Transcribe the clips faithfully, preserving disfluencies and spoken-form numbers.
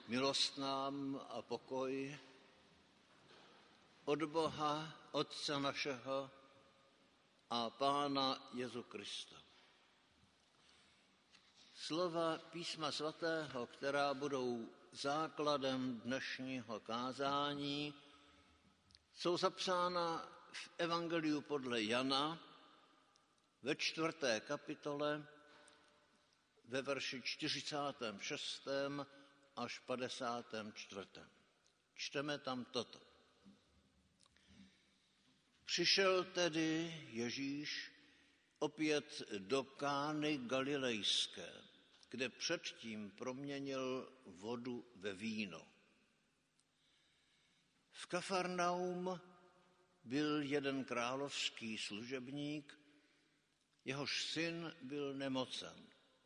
Milost nám a pokoj od Boha, Otce našeho a Pána Jezu Krista. Slova Písma svatého, která budou základem dnešního kázání, jsou zapsána v Evangeliu podle Jana ve čtvrté kapitole ve verši čtyřicátém šestém až padesátém čtvrtém Čteme tam toto. Přišel tedy Ježíš opět do Kány Galilejské, kde předtím proměnil vodu ve víno. V Kafarnaum byl jeden královský služebník, jehož syn byl nemocen.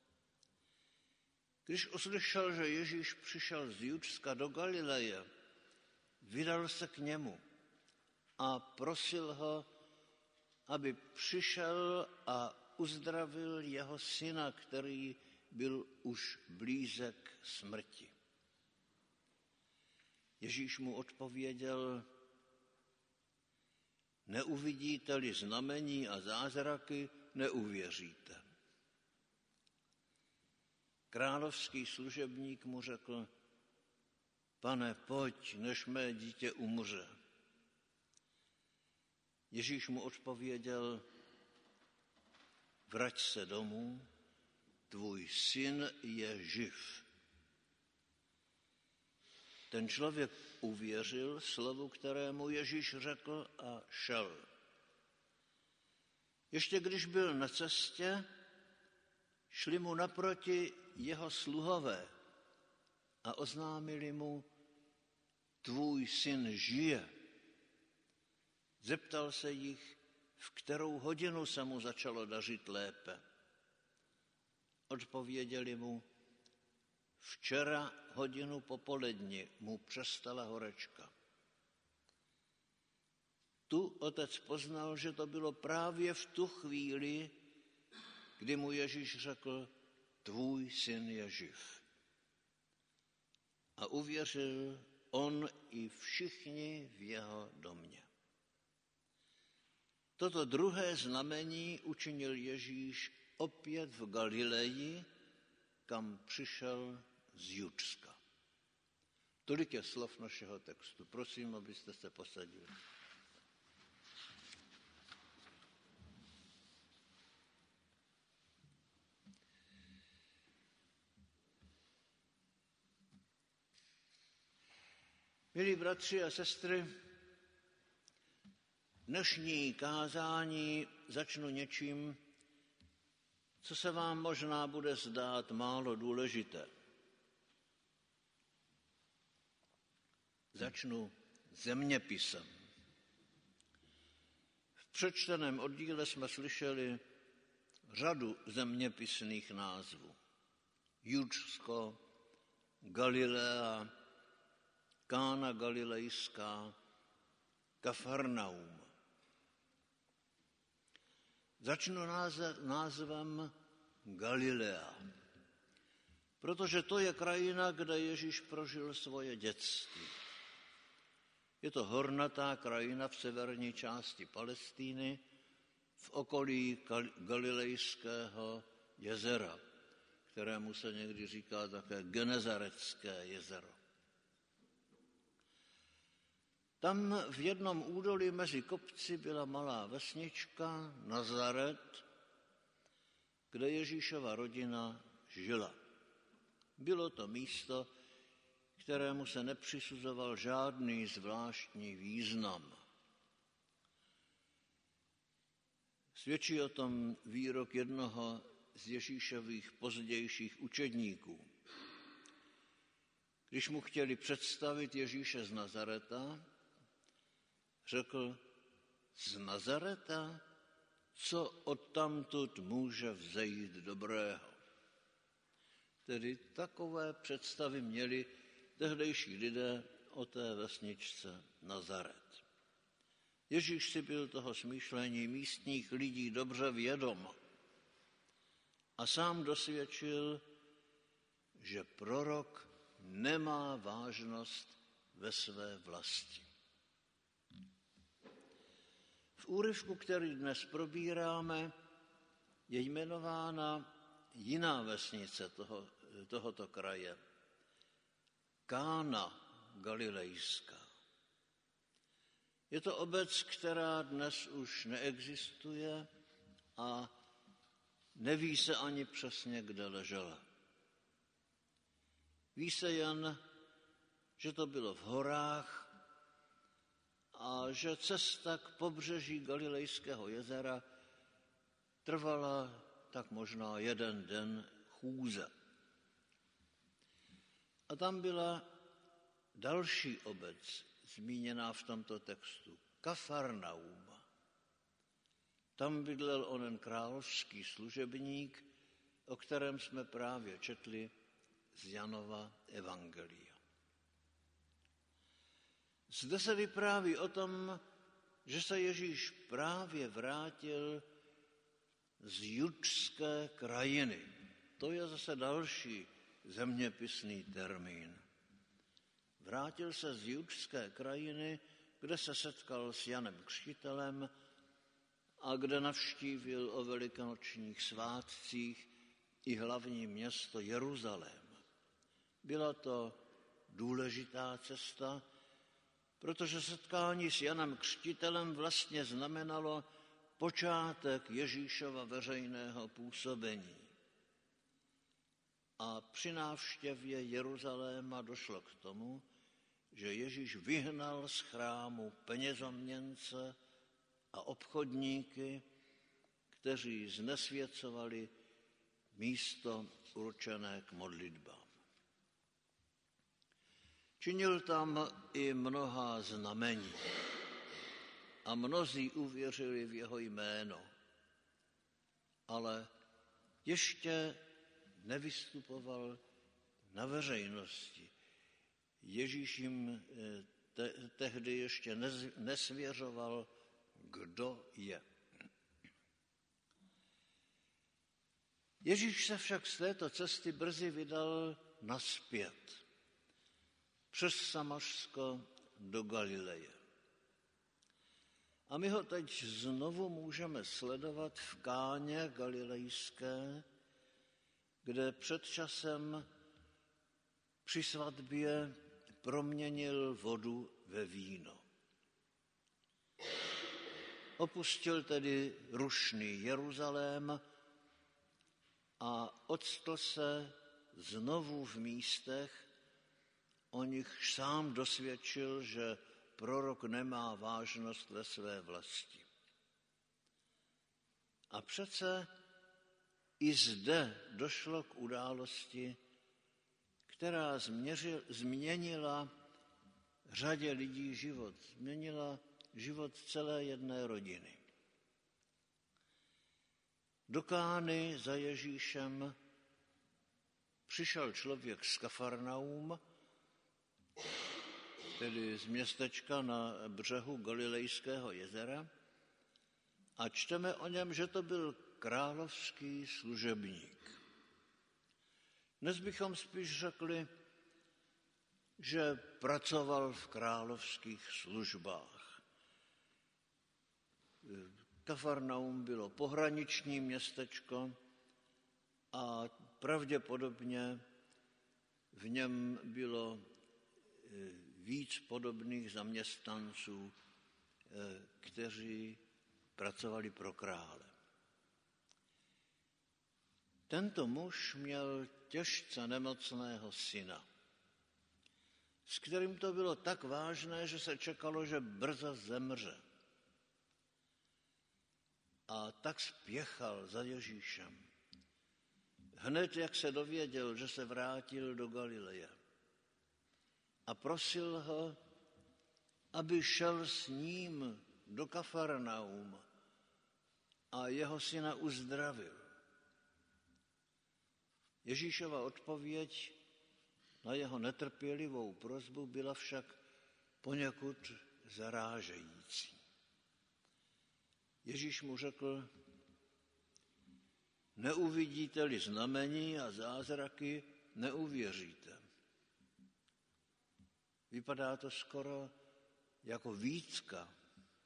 Když uslyšel, že Ježíš přišel z Judska do Galileje, vydal se k němu a prosil ho, aby přišel a uzdravil jeho syna, který byl už blízek smrti. Ježíš mu odpověděl: neuvidíte-li znamení a zázraky, neuvěříte. Královský služebník mu řekl: Pane, pojď, než mé dítě umře. Ježíš mu odpověděl: vrať se domů, tvůj syn je živ. Ten člověk uvěřil slovu, kterému Ježíš řekl, a šel. Ještě když byl na cestě, šli mu naproti jeho sluhové a oznámili mu: tvůj syn žije. Zeptal se jich, v kterou hodinu se mu začalo dařit lépe. Odpověděli mu: včera hodinu popoledni mu přestala horečka. Tu otec poznal, že to bylo právě v tu chvíli, kdy mu Ježíš řekl: tvůj syn je živ. A uvěřil on i všichni v jeho domě. Toto druhé znamení učinil Ježíš opět v Galileji, kam přišel z Judska. Tolik je slov našeho textu. Prosím, abyste se posadili. Milí bratři a sestry, dnešní kázání začnu něčím, co se vám možná bude zdát málo důležité. Začnu zeměpisem. V přečteném oddíle jsme slyšeli řadu zeměpisných názvů. Judsko, Galilea, Kána Galilejská, Kafarnaum. Začnu názvem Galilea, protože to je krajina, kde Ježíš prožil svoje dětství. Je to hornatá krajina v severní části Palestíny, v okolí Galilejského jezera, kterému se někdy říká také Genezaretské jezero. Tam v jednom údolí mezi kopci byla malá vesnička Nazaret, kde Ježíšova rodina žila. Bylo to místo, kterému se nepřisuzoval žádný zvláštní význam. Svědčí o tom výrok jednoho z Ježíšových pozdějších učedníků. Když mu chtěli představit Ježíše z Nazareta, řekl: z Nazareta, co odtamtud může vzejít dobrého. Tedy takové představy měli tehdejší lidé o té vesničce Nazaret. Ježíš si byl toho smýšlení místních lidí dobře vědom a sám dosvědčil, že prorok nemá vážnost ve své vlasti. V úryvku, který dnes probíráme, je jmenována jiná vesnice toho, tohoto kraje. Kána Galilejská. Je to obec, která dnes už neexistuje a neví se ani přesně, kde ležela. Ví se jen, že to bylo v horách a že cesta k pobřeží Galilejského jezera trvala tak možná jeden den chůze. A tam byla další obec, zmíněná v tomto textu, Kafarnaum. Tam bydlel onen královský služebník, o kterém jsme právě četli z Janova evangelia. Zde se vypráví o tom, že se Ježíš právě vrátil z judské krajiny. To je zase další zeměpisný termín. Vrátil se z judské krajiny, kde se setkal s Janem Křtitelem a kde navštívil o velikonočních svátcích i hlavní město Jeruzalém. Byla to důležitá cesta, protože setkání s Janem Křtitelem vlastně znamenalo počátek Ježíšova veřejného působení. A při návštěvě Jeruzaléma došlo k tomu, že Ježíš vyhnal z chrámu penězoměnce a obchodníky, kteří znesvěcovali místo určené k modlitbám. Činil tam i mnohá znamení a mnozí uvěřili v jeho jméno, ale ještě nevystupoval na veřejnosti. Ježíš jim te- tehdy ještě nesvěřoval, kdo je. Ježíš se však z této cesty brzy vydal nazpět přes Samařsko do Galileje. A my ho teď znovu můžeme sledovat v Káně galilejské, kde před časem při svatbě proměnil vodu ve víno. Opustil tedy rušný Jeruzalém a octl se znovu v místech, o nich sám dosvědčil, že prorok nemá vážnost ve své vlasti. A přece i zde došlo k události, která změnila řadě lidí život, změnila život celé jedné rodiny. Do Kány za Ježíšem přišel člověk z Kafarnaum, tedy z městečka na břehu Galilejského jezera, a čteme o něm, že to byl královský služebník. Dnes bychom spíš řekli, že pracoval v královských službách. Kafarnaum bylo pohraniční městečko a pravděpodobně v něm bylo víc podobných zaměstnanců, kteří pracovali pro krále. Tento muž měl těžce nemocného syna, s kterým to bylo tak vážné, že se čekalo, že brzo zemře. A tak spěchal za Ježíšem. Hned, jak se dověděl, že se vrátil do Galileje. A prosil ho, aby šel s ním do Kafarnaum a jeho syna uzdravil. Ježíšova odpověď na jeho netrpělivou prosbu byla však poněkud zarážející. Ježíš mu řekl, neuvidíte-li znamení a zázraky, neuvěříte. Vypadá to skoro jako výtka,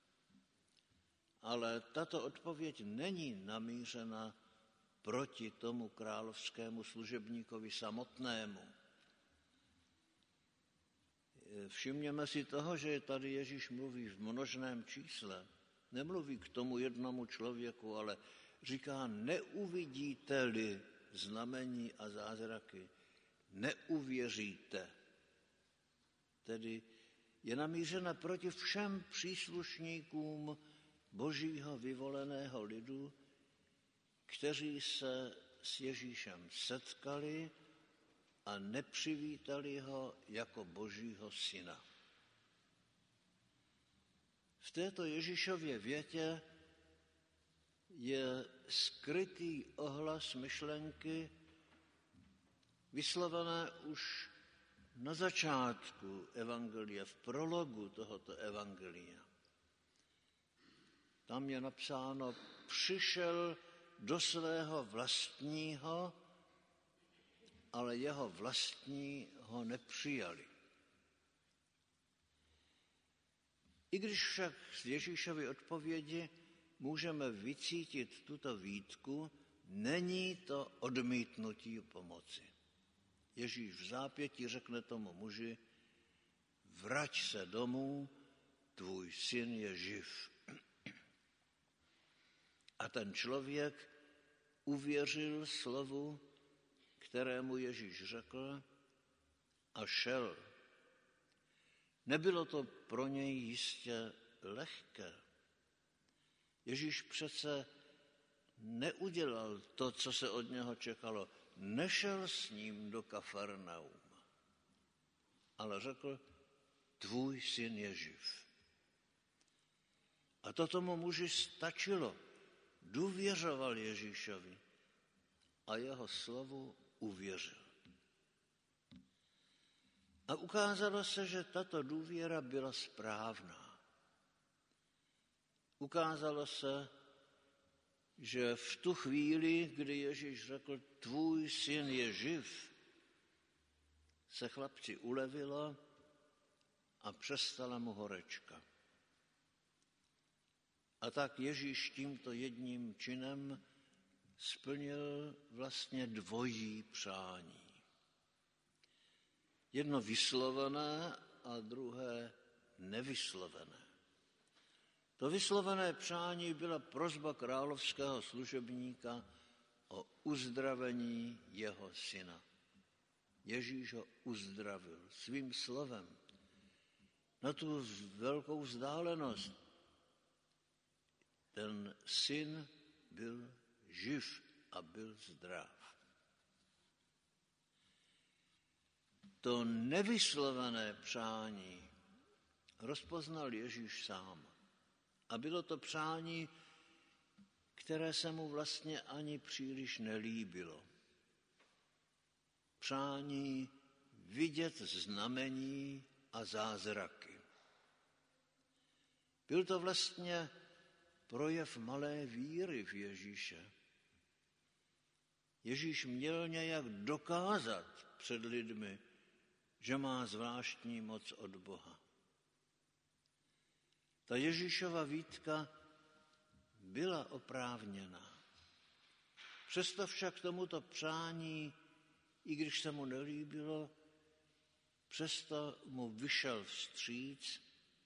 ale tato odpověď není namířena proti tomu královskému služebníkovi samotnému. Všimněme si toho, že tady Ježíš mluví v množném čísle. Nemluví k tomu jednomu člověku, ale říká, neuvidíte-li znamení a zázraky, neuvěříte. Tedy je namířena proti všem příslušníkům Božího vyvoleného lidu, kteří se s Ježíšem setkali a nepřivítali ho jako Božího syna. V této Ježíšově větě je skrytý ohlas myšlenky vyslovené už na začátku evangelia, v prologu tohoto evangelia. Tam je napsáno, přišel do svého vlastního, ale jeho vlastní ho nepřijali. I když však z Ježíšovy odpovědi můžeme vycítit tuto výtku, není to odmítnutí pomoci. Ježíš v zápětí řekne tomu muži, vrať se domů, tvůj syn je živ. A ten člověk uvěřil slovu, kterému Ježíš řekl, a šel. Nebylo to pro něj jistě lehké. Ježíš přece neudělal to, co se od něho čekalo. Nešel s ním do Kafarnauma, ale řekl, tvůj syn je živ. A to tomu muži stačilo. Důvěřoval Ježíšovi a jeho slovu uvěřil. A ukázalo se, že tato důvěra byla správná. Ukázalo se, že v tu chvíli, kdy Ježíš řekl, tvůj syn je živ, se chlapci ulevilo a přestala mu horečka. A tak Ježíš tímto jedním činem splnil vlastně dvojí přání. Jedno vyslovené a druhé nevyslovené. To vyslovené přání byla prosba královského služebníka o uzdravení jeho syna. Ježíš ho uzdravil svým slovem na tu velkou vzdálenost. Ten syn byl živ a byl zdrav. To nevyslovené přání rozpoznal Ježíš sám. A bylo to přání, které se mu vlastně ani příliš nelíbilo. Přání vidět znamení a zázraky. Byl to vlastně projev malé víry v Ježíše. Ježíš měl nějak dokázat před lidmi, že má zvláštní moc od Boha. Ta Ježíšova výtka byla oprávněná. Přesto však tomuto přání, i když se mu nelíbilo, přesto mu vyšel vstříc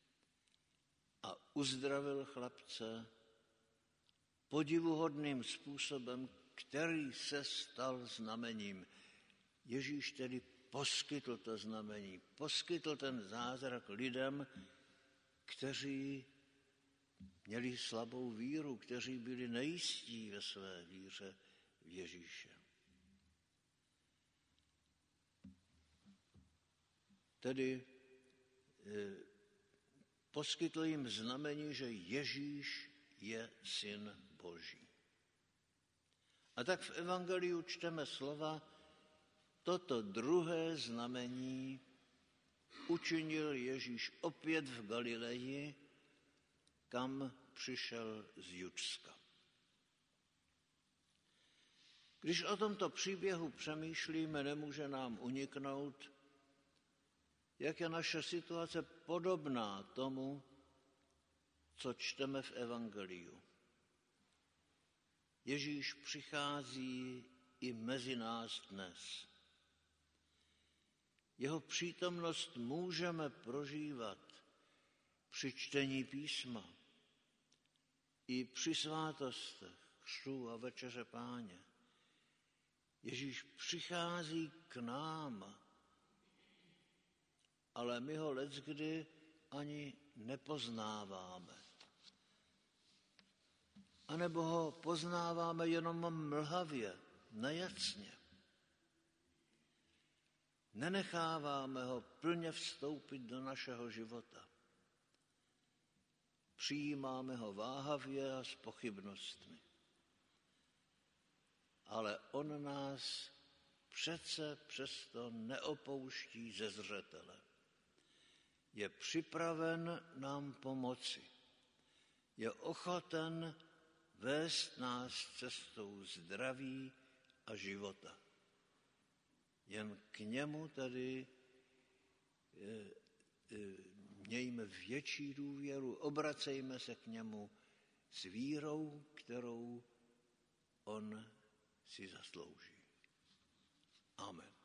a uzdravil chlapce podivuhodným způsobem, který se stal znamením. Ježíš tedy poskytl to znamení, poskytl ten zázrak lidem, kteří měli slabou víru, kteří byli nejistí ve své víře v Ježíše. Tedy eh, poskytl jim znamení, že Ježíš je syn Boží. A tak v evangeliu čteme slova, toto druhé znamení učinil Ježíš opět v Galileji, kam přišel z Judska. Když o tomto příběhu přemýšlíme, nemůže nám uniknout, jak je naše situace podobná tomu, co čteme v Evangeliu. Ježíš přichází i mezi nás dnes. Jeho přítomnost můžeme prožívat při čtení písma i při svátostech, křtu a večeře Páně. Ježíš přichází k nám, ale my ho leckdy ani nepoznáváme. A nebo ho poznáváme jenom mlhavě, nejasně. Nenecháváme ho plně vstoupit do našeho života. Přijímáme ho váhavě a s pochybnostmi. Ale on nás přece přesto neopouští ze zřetele. Je připraven nám pomoci. Je ochoten vést nás cestou zdraví a života. Jen k němu tedy mějme větší důvěru, obracejme se k němu s vírou, kterou on si zaslouží. Amen.